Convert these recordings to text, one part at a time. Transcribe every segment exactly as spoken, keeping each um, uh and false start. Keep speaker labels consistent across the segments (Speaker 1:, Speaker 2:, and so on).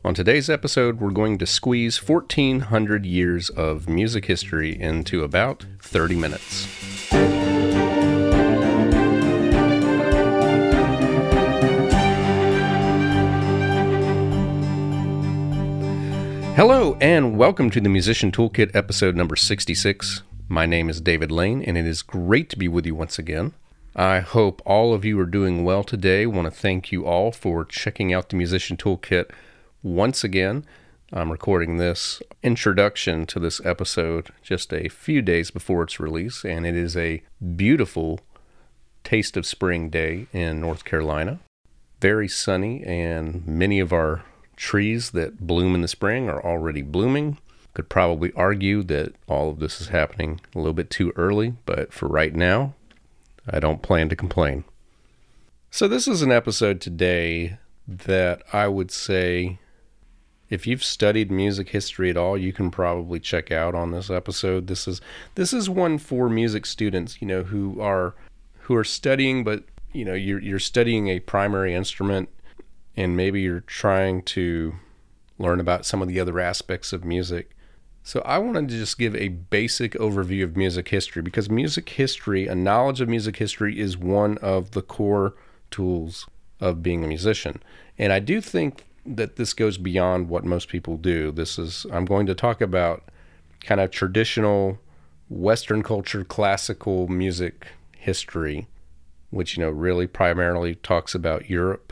Speaker 1: On today's episode, we're going to squeeze fourteen hundred years of music history into about thirty minutes. Hello, and welcome to the Musician Toolkit episode number sixty-six. My name is David Lane, and it is great to be with you once again. I hope all of you are doing well today. I want to thank you all for checking out the Musician Toolkit once again. I'm recording this introduction to this episode just a few days before its release, and it is a beautiful taste of spring day in North Carolina. Very sunny, and many of our trees that bloom in the spring are already blooming. Could probably argue that all of this is happening a little bit too early, but for right now, I don't plan to complain. So this is an episode today that I would say, if you've studied music history at all, you can probably check out on this episode. This is this is one for music students, you know, who are who are studying, but you know, you're you're studying a primary instrument, and maybe you're trying to learn about some of the other aspects of music. So I wanted to just give a basic overview of music history, because music history, a knowledge of music history, is one of the core tools of being a musician. And I do think that this goes beyond what most people do. This is, I'm going to talk about kind of traditional Western culture, classical music history, which, you know, really primarily talks about Europe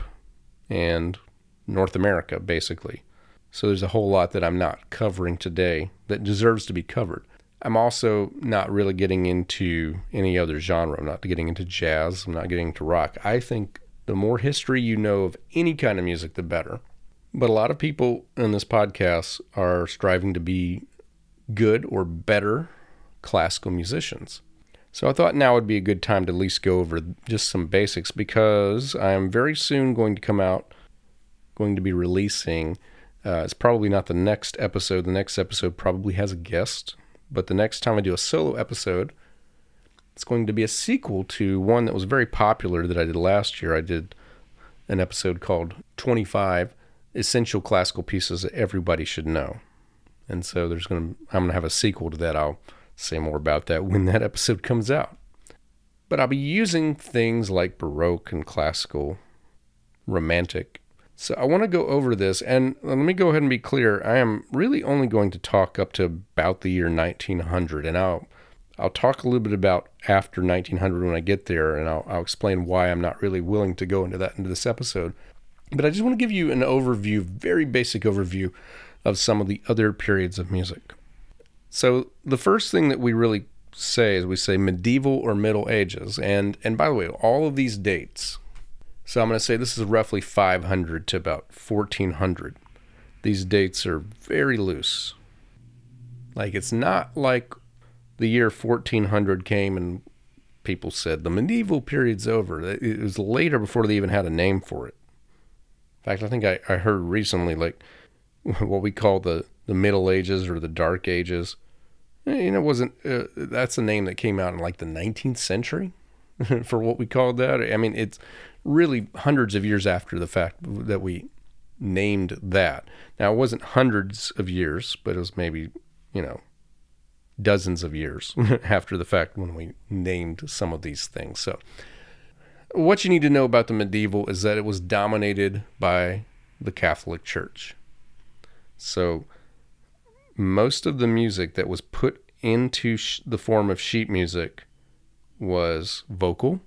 Speaker 1: and North America, basically. So there's a whole lot that I'm not covering today that deserves to be covered. I'm also not really getting into any other genre. I'm not getting into jazz. I'm not getting into rock. I think the more history you know of any kind of music, the better. But a lot of people in this podcast are striving to be good or better classical musicians. So I thought now would be a good time to at least go over just some basics, because I am very soon going to come out, going to be releasing Uh, it's probably not the next episode. The next episode probably has a guest. But the next time I do a solo episode, it's going to be a sequel to one that was very popular that I did last year. I did an episode called twenty-five Essential Classical Pieces That Everybody Should Know. And so there's going to, I'm going to have a sequel to that. I'll say more about that when that episode comes out. But I'll be using things like Baroque and classical, romantic. So I want to go over this, and let me go ahead and be clear. I am really only going to talk up to about the year nineteen hundred, and I'll I'll talk a little bit about after nineteen hundred when I get there, and I'll, I'll explain why I'm not really willing to go into that into this episode. But I just want to give you an overview, very basic overview of some of the other periods of music. So the first thing that we really say is we say medieval or Middle Ages, and and by the way, all of these dates. So I'm going to say this is roughly five hundred to about fourteen hundred. These dates are very loose. Like, it's not like the year fourteen hundred came and people said the medieval period's over. It was later before they even had a name for it. In fact, I think I, I heard recently, like, what we call the, the Middle Ages or the Dark Ages. You know, wasn't uh, that's a name that came out in like the nineteenth century for what we called that. I mean, it's really hundreds of years after the fact that we named that. Now, it wasn't hundreds of years, but it was maybe, you know, dozens of years after the fact when we named some of these things. So what you need to know about the medieval is that it was dominated by the Catholic Church. So most of the music that was put into sh- the form of sheet music was vocal.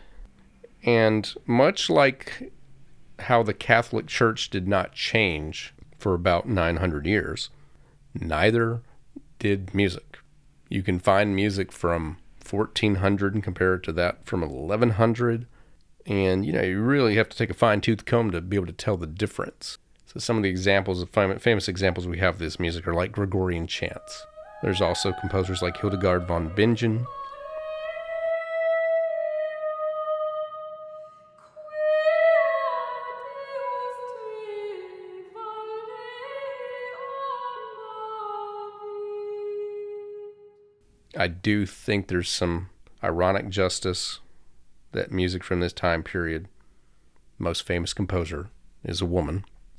Speaker 1: And much like how the Catholic Church did not change for about nine hundred years, neither did music. You can find music from fourteen hundred and compare it to that from eleven hundred. And, you know, you really have to take a fine-tooth comb to be able to tell the difference. So some of the examples of fam- famous examples we have of this music are like Gregorian chants. There's also composers like Hildegard von Bingen. I do think there's some ironic justice that music from this time period, most famous composer, is a woman.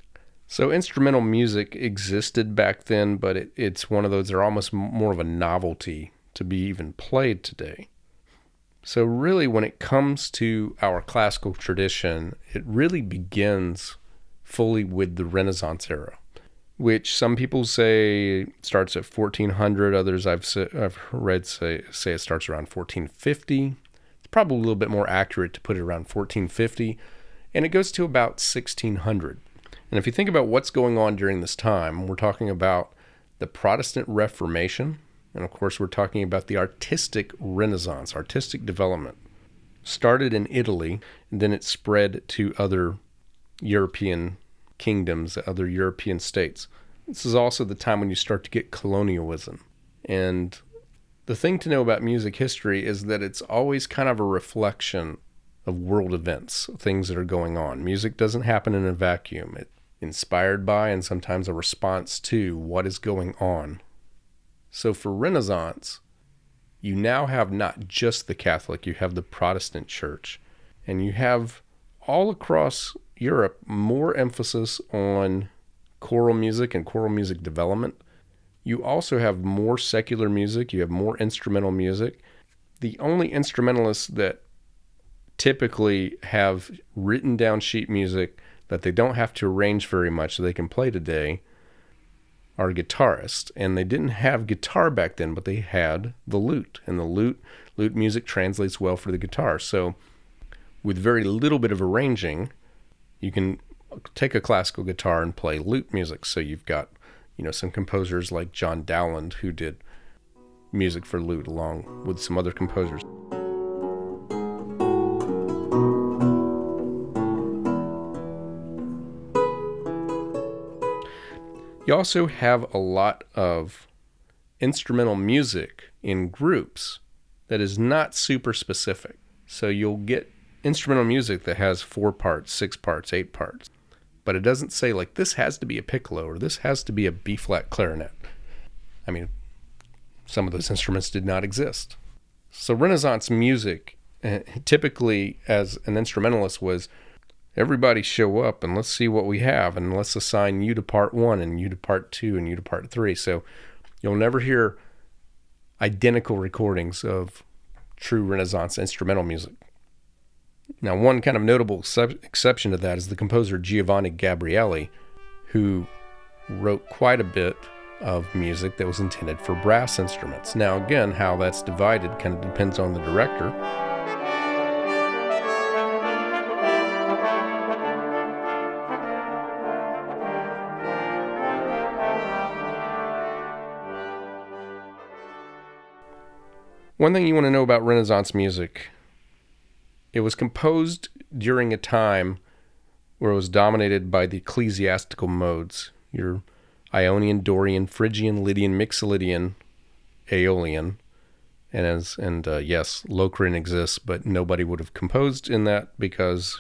Speaker 1: So instrumental music existed back then, but it, it's one of those that are almost more of a novelty to be even played today. So really, when it comes to our classical tradition, it really begins fully with the Renaissance era, which some people say starts at fourteen hundred. Others I've I've read say say it starts around fourteen fifty. It's probably a little bit more accurate to put it around fourteen fifty, and it goes to about sixteen hundred. And if you think about what's going on during this time, we're talking about the Protestant Reformation, and of course we're talking about the artistic Renaissance, artistic development. Started in Italy, and then it spread to other European kingdoms, other European states. This is also the time when you start to get colonialism. And the thing to know about music history is that it's always kind of a reflection of world events, things that are going on. Music doesn't happen in a vacuum. It's inspired by and sometimes a response to what is going on. So for Renaissance, you now have not just the Catholic, you have the Protestant church, and you have all across Europe more emphasis on choral music and choral music development. You also have more secular music, you have more instrumental music. The only instrumentalists that typically have written down sheet music that they don't have to arrange very much so they can play today are guitarists. And they didn't have guitar back then, but they had the lute. And the lute, lute music translates well for the guitar. So with very little bit of arranging, you can take a classical guitar and play lute music. So you've got, you know, some composers like John Dowland who did music for lute along with some other composers. You also have a lot of instrumental music in groups that is not super specific. So you'll get instrumental music that has four parts, six parts, eight parts. But it doesn't say like this has to be a piccolo or this has to be a B-flat clarinet. I mean, some of those instruments did not exist. So Renaissance music, uh, typically as an instrumentalist, was everybody show up and let's see what we have and let's assign you to part one and you to part two and you to part three. So you'll never hear identical recordings of true Renaissance instrumental music. Now, one kind of notable except- exception to that is the composer Giovanni Gabrieli, who wrote quite a bit of music that was intended for brass instruments. Now, again, how that's divided kind of depends on the director. One thing you want to know about Renaissance music, it was composed during a time where it was dominated by the ecclesiastical modes, your Ionian, Dorian, Phrygian, Lydian, Mixolydian, Aeolian, and as and uh, yes, Locrian exists, but nobody would have composed in that because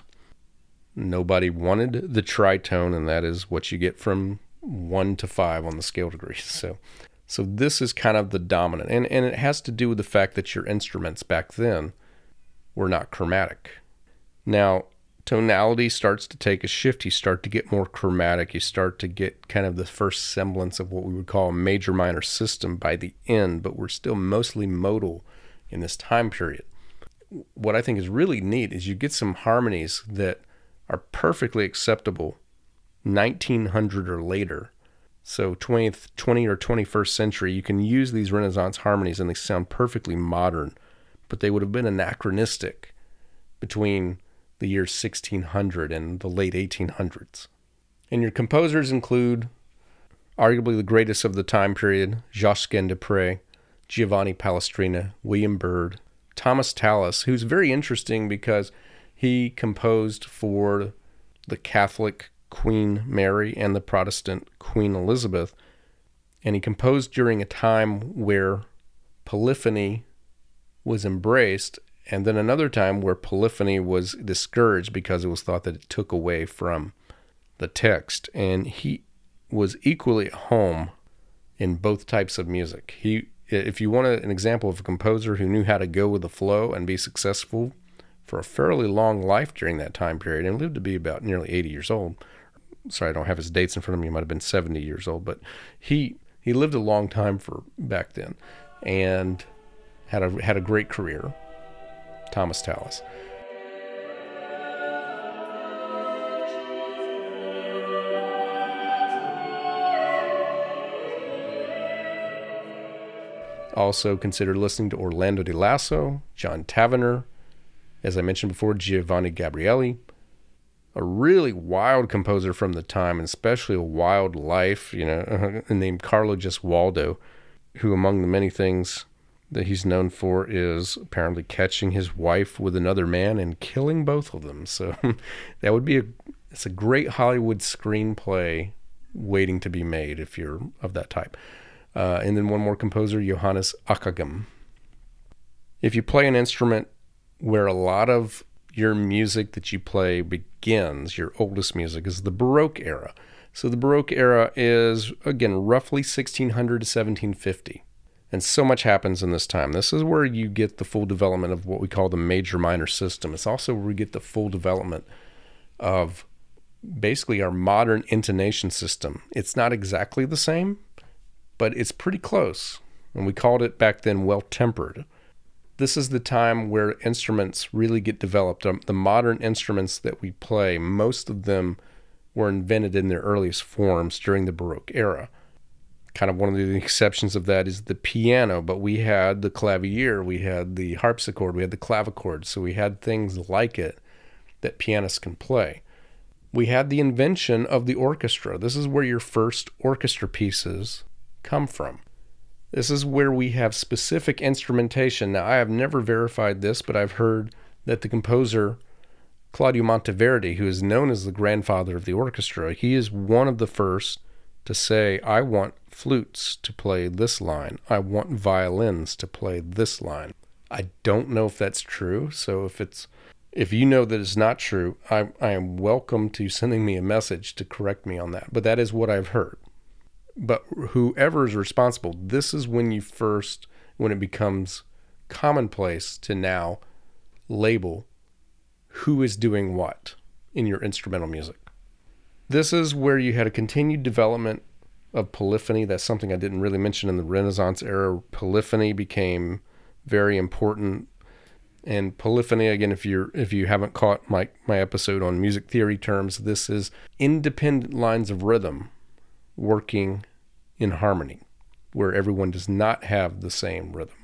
Speaker 1: nobody wanted the tritone, and that is what you get from one to five on the scale degrees. So. So this is kind of the dominant, and, and it has to do with the fact that your instruments back then were not chromatic. Now, tonality starts to take a shift. You start to get more chromatic. You start to get kind of the first semblance of what we would call a major-minor system by the end, but we're still mostly modal in this time period. What I think is really neat is you get some harmonies that are perfectly acceptable nineteen hundred or later. So twentieth, twentieth or twenty-first century, you can use these Renaissance harmonies and they sound perfectly modern, but they would have been anachronistic between the year sixteen hundred and the late eighteen hundreds. And your composers include arguably the greatest of the time period, Josquin des Prez, Giovanni Palestrina, William Byrd, Thomas Tallis, who's very interesting because he composed for the Catholic Queen Mary and the Protestant Queen Elizabeth, and he composed during a time where polyphony was embraced, and then another time where polyphony was discouraged because it was thought that it took away from the text, and he was equally at home in both types of music. He, if you want an example of a composer who knew how to go with the flow and be successful for a fairly long life during that time period, and lived to be about nearly eighty years old, sorry, I don't have his dates in front of me. He might have been seventy years old, but he he lived a long time for back then, and had a had a great career. Thomas Tallis. Also consider listening to Orlando Di Lasso, John Tavener, as I mentioned before, Giovanni Gabrieli, a really wild composer from the time, and especially a wild life, you know, named Carlo Gesualdo, who among the many things that he's known for is apparently catching his wife with another man and killing both of them. So that would be a, it's a great Hollywood screenplay waiting to be made if you're of that type. Uh, and then one more composer, Johannes Ockeghem. If you play an instrument where a lot of your music that you play begins, your oldest music, is the Baroque era. So the Baroque era is, again, roughly sixteen hundred to seventeen fifty. And so much happens in this time. This is where you get the full development of what we call the major-minor system. It's also where we get the full development of basically our modern intonation system. It's not exactly the same, but it's pretty close. And we called it back then well-tempered. This is the time where instruments really get developed. Um, the modern instruments that we play, most of them were invented in their earliest forms during the Baroque era. Kind of one of the exceptions of that is the piano, but we had the clavier, we had the harpsichord, we had the clavichord, so we had things like it that pianists can play. We had the invention of the orchestra. This is where your first orchestra pieces come from. This is where we have specific instrumentation. Now, I have never verified this, but I've heard that the composer Claudio Monteverdi, who is known as the grandfather of the orchestra, he is one of the first to say, I want flutes to play this line. I want violins to play this line. I don't know if that's true, so if it's if you know that it's not true, I, I am welcome to sending me a message to correct me on that. But that is what I've heard. But whoever is responsible, this is when you first, when it becomes commonplace to now label who is doing what in your instrumental music. This is where you had a continued development of polyphony. That's something I didn't really mention in the Renaissance era. Polyphony became very important. And polyphony, again, if you're if you haven't caught my, my episode on music theory terms, this is independent lines of rhythm working in harmony, where everyone does not have the same rhythm.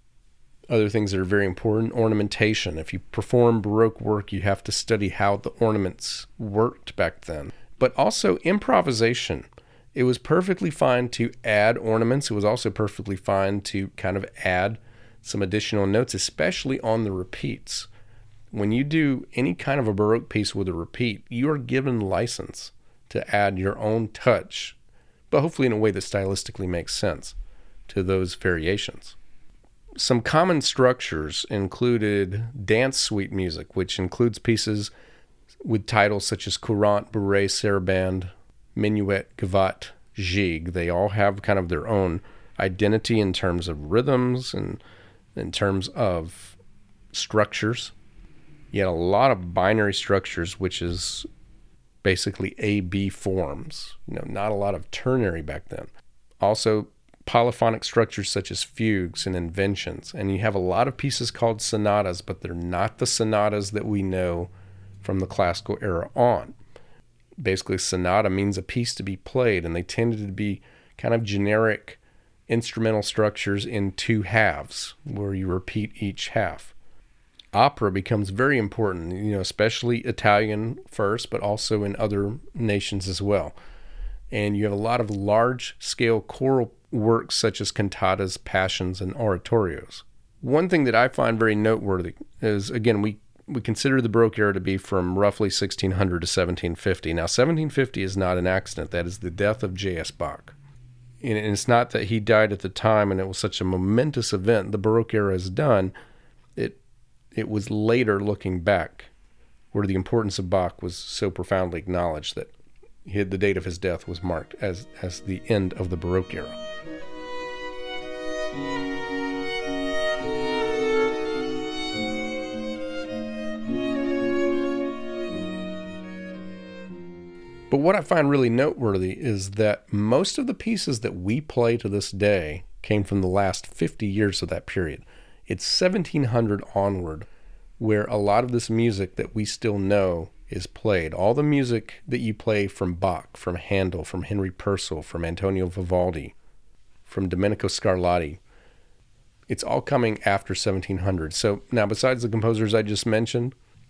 Speaker 1: Other things that are very important, ornamentation. If you perform Baroque work, you have to study how the ornaments worked back then. But also improvisation. It was perfectly fine to add ornaments. It was also perfectly fine to kind of add some additional notes, especially on the repeats. When you do any kind of a Baroque piece with a repeat, you are given license to add your own touch, but hopefully in a way that stylistically makes sense to those variations. Some common structures included dance suite music, which includes pieces with titles such as Courante, Bourrée, Sarabande, Minuet, Gavotte, Gigue. They all have kind of their own identity in terms of rhythms and in terms of structures. You had a lot of binary structures, which is basically A B forms. You know, not a lot of ternary back then. Also, polyphonic structures such as fugues and inventions. And you have a lot of pieces called sonatas, but they're not the sonatas that we know from the classical era on. Basically, sonata means a piece to be played, and they tended to be kind of generic instrumental structures in two halves, where you repeat each half. Opera becomes very important, you know, especially Italian first, but also in other nations as well. And you have a lot of large-scale choral works such as cantatas, passions, and oratorios. One thing that I find very noteworthy is, again, we, we consider the Baroque era to be from roughly sixteen hundred to seventeen fifty. Now, seventeen fifty is not an accident. That is the death of J S Bach. And it's not that he died at the time and it was such a momentous event the Baroque era is done. It it was later, looking back, where the importance of Bach was so profoundly acknowledged that he, the date of his death was marked as, as the end of the Baroque era. But what I find really noteworthy is that most of the pieces that we play to this day came from the last fifty years of that period. It's seventeen hundred onward where a lot of this music that we still know is played. All the music that you play from Bach, from Handel, from Henry Purcell, from Antonio Vivaldi, from Domenico Scarlatti, it's all coming after seventeen hundred. So now, besides the composers I just mentioned,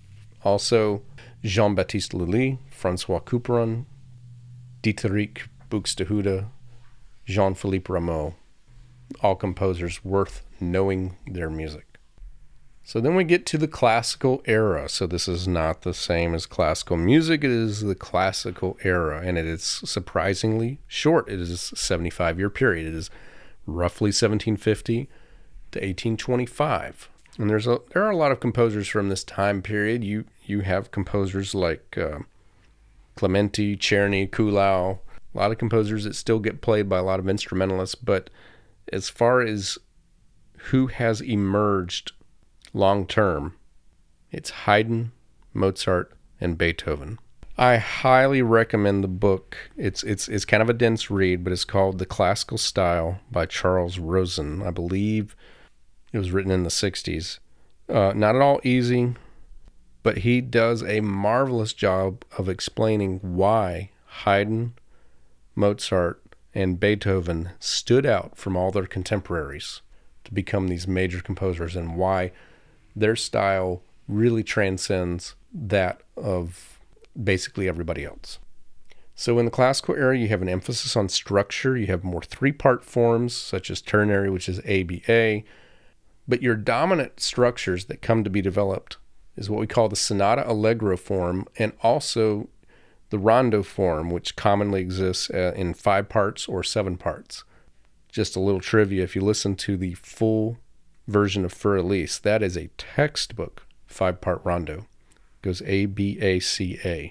Speaker 1: also Jean-Baptiste Lully, Francois Couperin, Dieterich Buxtehude, Jean-Philippe Rameau, all composers worth knowing their music. So then we get to the classical era. So this is not the same as classical music. It is the classical era, and it is surprisingly short. It is a seventy-five year period. It is roughly seventeen fifty to eighteen twenty-five. And there's a there are a lot of composers from this time period. You you have composers like uh, Clementi, Czerny, Kuhlau, a lot of composers that still get played by a lot of instrumentalists. But as far as who has emerged long term, it's Haydn, Mozart, and Beethoven. I highly recommend the book. It's it's it's kind of a dense read, but it's called The Classical Style by Charles Rosen. I believe it was written in the sixties. Uh, not at all easy, but he does a marvelous job of explaining why Haydn, Mozart, and Beethoven stood out from all their contemporaries to become these major composers, and why their style really transcends that of basically everybody else. So in the classical era, you have an emphasis on structure. You have more three-part forms, such as ternary, which is A B A. But your dominant structures that come to be developed is what we call the sonata allegro form, and also the rondo form, which commonly exists uh, in five parts or seven parts. Just a little trivia, if you listen to the full version of Für Elise, that is a textbook five-part rondo. It goes A, B, A, C, A.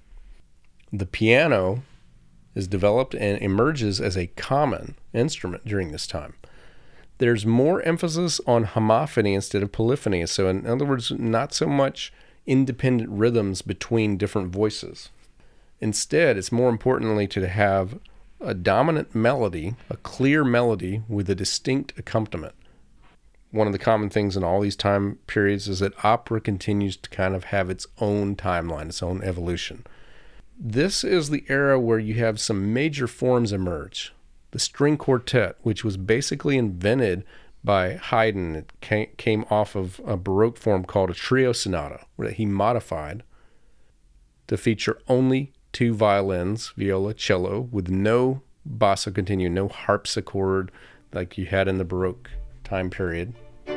Speaker 1: The piano is developed and emerges as a common instrument during this time. There's more emphasis on homophony instead of polyphony. So in other words, not so much independent rhythms between different voices. Instead, it's more importantly to have a dominant melody, a clear melody with a distinct accompaniment. One of the common things in all these time periods is that opera continues to kind of have its own timeline, its own evolution. This is the era where you have some major forms emerge. The string quartet, which was basically invented by Haydn. It came off of a Baroque form called a trio sonata, that he modified to feature only two violins, viola, cello, with no basso continuo, no harpsichord like you had in the Baroque time period.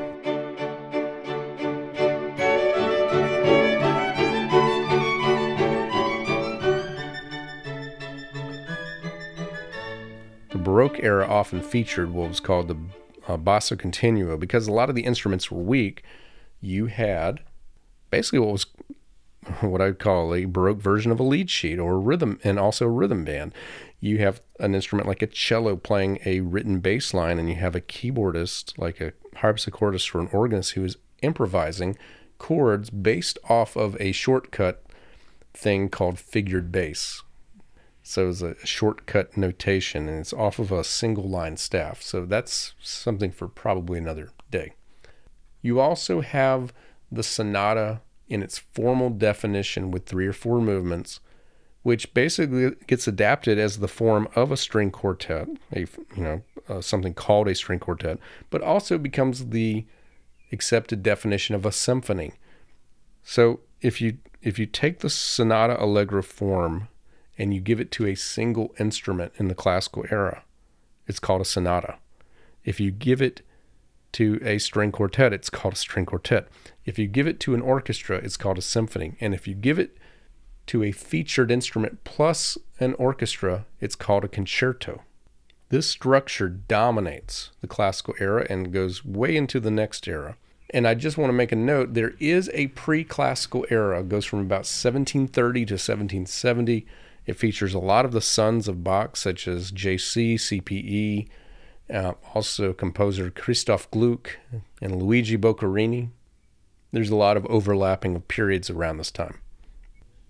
Speaker 1: The Baroque era often featured what was called the uh, basso continuo, because a lot of the instruments were weak. You had basically what was what I would call a Baroque version of a lead sheet or a rhythm, and also a rhythm band. You have an instrument like a cello playing a written bass line, and you have a keyboardist like a harpsichordist or an organist who is improvising chords based off of a shortcut thing called figured bass. So it's a shortcut notation, and it's off of a single line staff. So that's something for probably another day. You also have the sonata in its formal definition with three or four movements, which basically gets adapted as the form of a string quartet, a you know uh, something called a string quartet, but also becomes the accepted definition of a symphony. So if you if you take the sonata allegro form and you give it to a single instrument in the classical era, it's called a sonata. If you give it to a string quartet, it's called a string quartet. If you give it to an orchestra, it's called a symphony. And if you give it to a featured instrument plus an orchestra, it's called a concerto. This structure dominates the classical era and goes way into the next era. And I just want to make a note, there is a pre-classical era. It goes from about seventeen thirty to seventeen seventy. It features a lot of the sons of Bach, such as J C, C P E, uh, also composer Christoph Gluck and Luigi Boccherini. There's a lot of overlapping of periods around this time.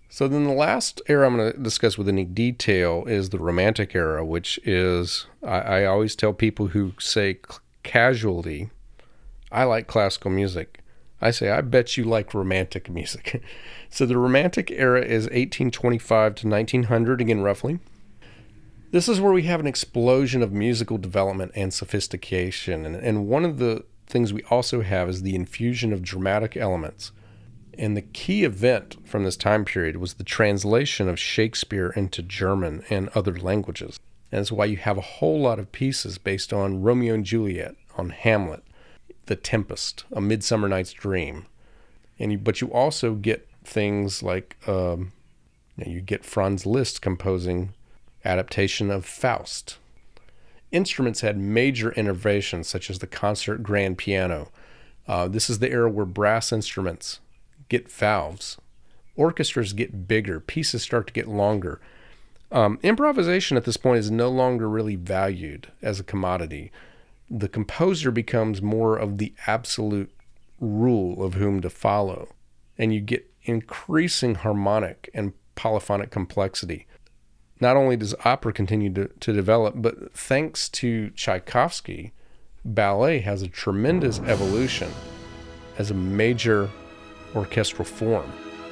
Speaker 1: So then the last era I'm going to discuss with any detail is the Romantic era, which is, I, I always tell people who say casually, I like classical music. I say, I bet you like Romantic music. So the Romantic era is eighteen twenty-five to nineteen hundred, again, roughly. This is where we have an explosion of musical development and sophistication. And, and one of the things we also have is the infusion of dramatic elements. And the key event from this time period was the translation of Shakespeare into German and other languages. And that's why you have a whole lot of pieces based on Romeo and Juliet, on Hamlet, The Tempest, A Midsummer Night's Dream. And you, but you also get things like, um, you know, you get Franz Liszt composing adaptation of Faust. Instruments had major innovations, such as the concert grand piano. Uh, this is the era where brass instruments get valves. Orchestras get bigger. Pieces start to get longer. Um, improvisation at this point is no longer really valued as a commodity. The composer becomes more of the absolute rule of whom to follow. And you get increasing harmonic and polyphonic complexity. Not only does opera continue to, to develop, but thanks to Tchaikovsky, ballet has a tremendous evolution as a major orchestral form.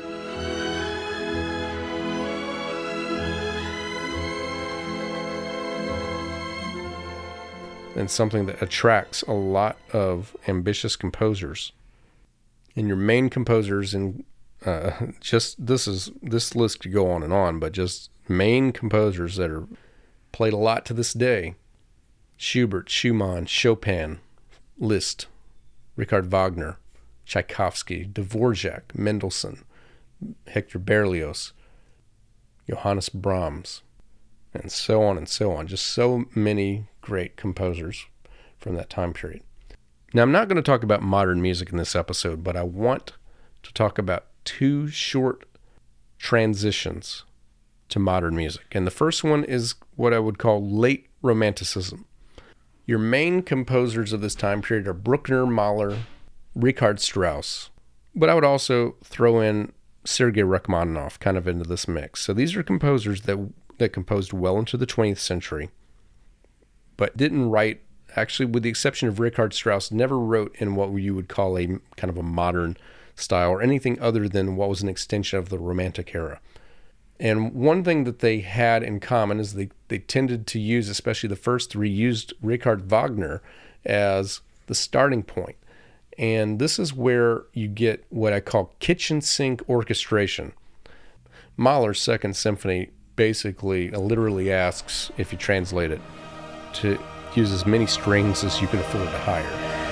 Speaker 1: And something that attracts a lot of ambitious composers. And your main composers, in uh, just this is this list could go on and on, but just main composers that are played a lot to this day: Schubert, Schumann, Chopin, Liszt, Richard Wagner, Tchaikovsky, Dvorak, Mendelssohn, Hector Berlioz, Johannes Brahms, and so on and so on. Just so many great composers from that time period. Now, I'm not going to talk about modern music in this episode, but I want to talk about two short transitions to modern music. And the first one is what I would call late Romanticism. Your main composers of this time period are Bruckner, Mahler, Richard Strauss, but I would also throw in Sergei Rachmaninoff kind of into this mix. So these are composers that that composed well into the twentieth century, but didn't write, actually with the exception of Richard Strauss, never wrote in what you would call a kind of a modern style or anything other than what was an extension of the Romantic era. And one thing that they had in common is they, they tended to use, especially the first three, used Richard Wagner as the starting point. And this is where you get what I call kitchen sink orchestration. Mahler's Second Symphony basically uh, literally asks, if you translate it, to use as many strings as you can afford to hire.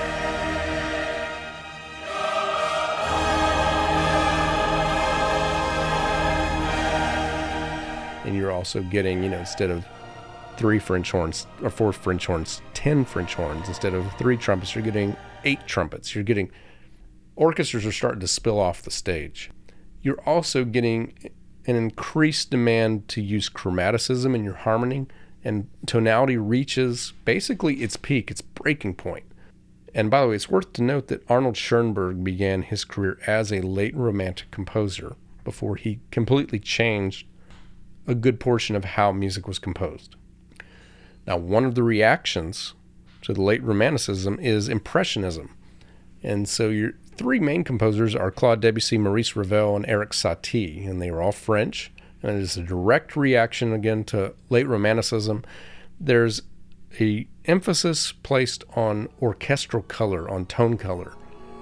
Speaker 1: And you're also getting, you know, instead of three French horns or four French horns, ten French horns. Instead of three trumpets, you're getting eight trumpets. You're getting, orchestras are starting to spill off the stage. You're also getting an increased demand to use chromaticism in your harmony, and tonality reaches basically its peak, its breaking point. And by the way, it's worth to note that Arnold Schoenberg began his career as a late Romantic composer before he completely changed a good portion of how music was composed. Now, one of the reactions to the late Romanticism is Impressionism. And so your three main composers are Claude Debussy, Maurice Ravel, and Erik Satie, and they were all French. And it is a direct reaction, again, to late Romanticism. There's a emphasis placed on orchestral color, on tone color.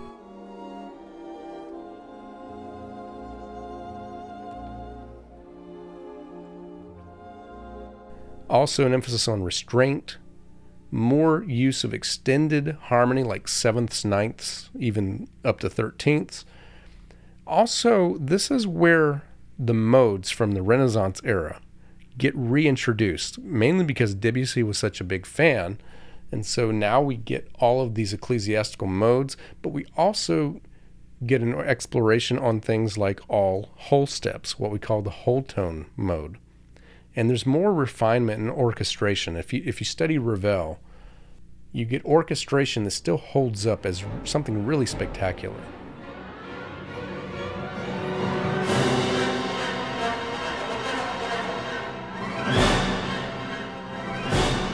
Speaker 1: Also an emphasis on restraint, more use of extended harmony like sevenths, ninths, even up to thirteenths. Also, this is where the modes from the Renaissance era get reintroduced, mainly because Debussy was such a big fan. And so now we get all of these ecclesiastical modes, but we also get an exploration on things like all whole steps, what we call the whole tone mode. And there's more refinement in orchestration. If you if you study Ravel, you get orchestration that still holds up as something really spectacular.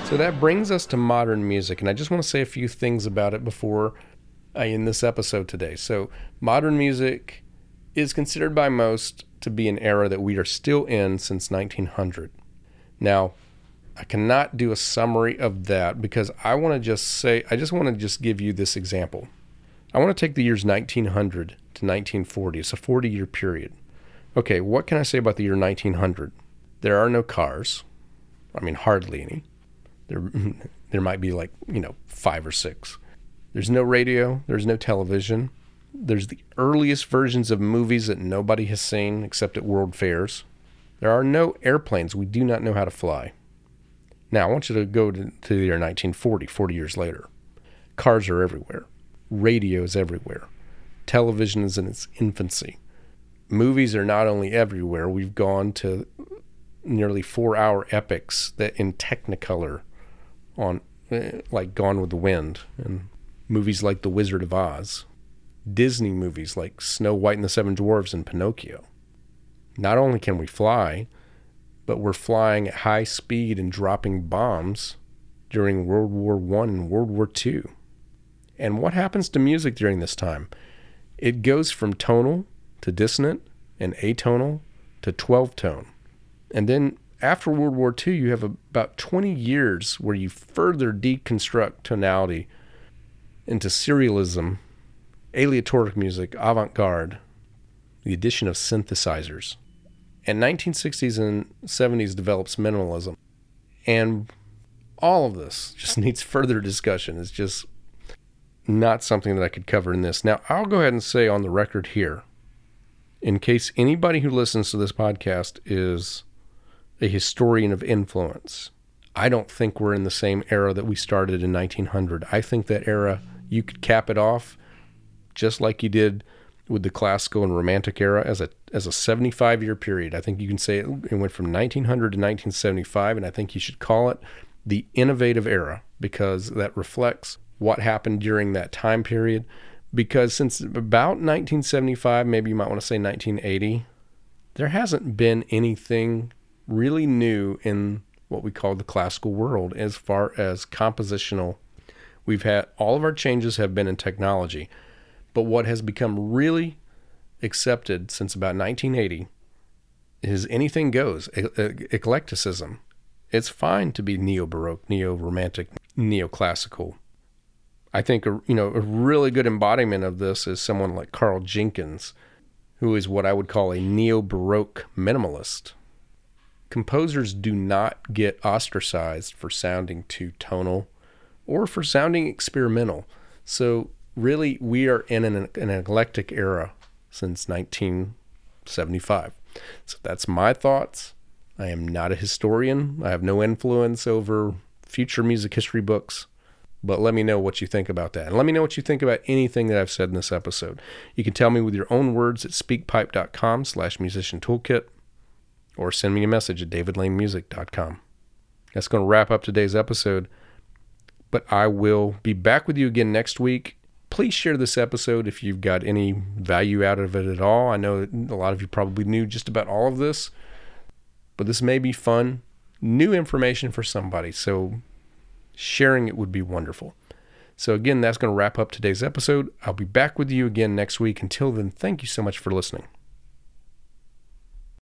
Speaker 1: So that brings us to modern music, and I just want to say a few things about it before I end this episode today. So modern music is considered by most to be an era that we are still in since nineteen hundred. Now, I cannot do a summary of that because I want to just say, I just want to just give you this example. I want to take the years nineteen hundred to nineteen forty. It's a forty-year period. Okay, what can I say about the year nineteen hundred? There are no cars. I mean, hardly any. There, there might be like, you know, five or six. There's no radio. There's no television. There's the earliest versions of movies that nobody has seen except at world fairs. There are no airplanes. We do not know how to fly. Now, I want you to go to, to the year nineteen forty, forty years later. Cars are everywhere. Radio is everywhere. Television is in its infancy. Movies are not only everywhere, we've gone to nearly four-hour epics that in Technicolor on like Gone with the Wind, and movies like The Wizard of Oz, Disney movies like Snow White and the Seven Dwarfs and Pinocchio. Not only can we fly, but we're flying at high speed and dropping bombs during World War One and World War Two. And what happens to music during this time? It goes from tonal to dissonant and atonal to twelve-tone. And then after World War Two, you have about twenty years where you further deconstruct tonality into serialism, aleatoric music, avant-garde, the addition of synthesizers. And nineteen sixties and seventies develops minimalism. And all of this just needs further discussion. It's just not something that I could cover in this. Now, I'll go ahead and say on the record here, in case anybody who listens to this podcast is a historian of influence, I don't think we're in the same era that we started in nineteen hundred. I think that era, you could cap it off just like you did with the classical and romantic era as a as a seventy-five-year period. I think you can say it, it went from nineteen hundred to nineteen seventy-five, and I think you should call it the innovative era because that reflects what happened during that time period. Because since about nineteen seventy-five, maybe you might want to say nineteen eighty, there hasn't been anything really new in what we call the classical world as far as compositional. We've had, all of our changes have been in technology, but what has become really accepted since about nineteen eighty is anything goes, e- e- eclecticism. It's fine to be neo-baroque, neo-romantic, neoclassical. I think a, you know, a really good embodiment of this is someone like Carl Jenkins, who is what I would call a neo-baroque minimalist. Composers do not get ostracized for sounding too tonal or for sounding experimental. So really, we are in an, an eclectic era since nineteen seventy-five. So that's my thoughts. I am not a historian. I have no influence over future music history books. But let me know what you think about that. And let me know what you think about anything that I've said in this episode. You can tell me with your own words at speakpipe.com slash musician toolkit or send me a message at davidlanemusic dot com. That's going to wrap up today's episode. But I will be back with you again next week. Please share this episode if you've got any value out of it at all. I know a lot of you probably knew just about all of this, but this may be fun, new information for somebody. So sharing it would be wonderful. So again, that's going to wrap up today's episode. I'll be back with you again next week. Until then, thank you so much for listening.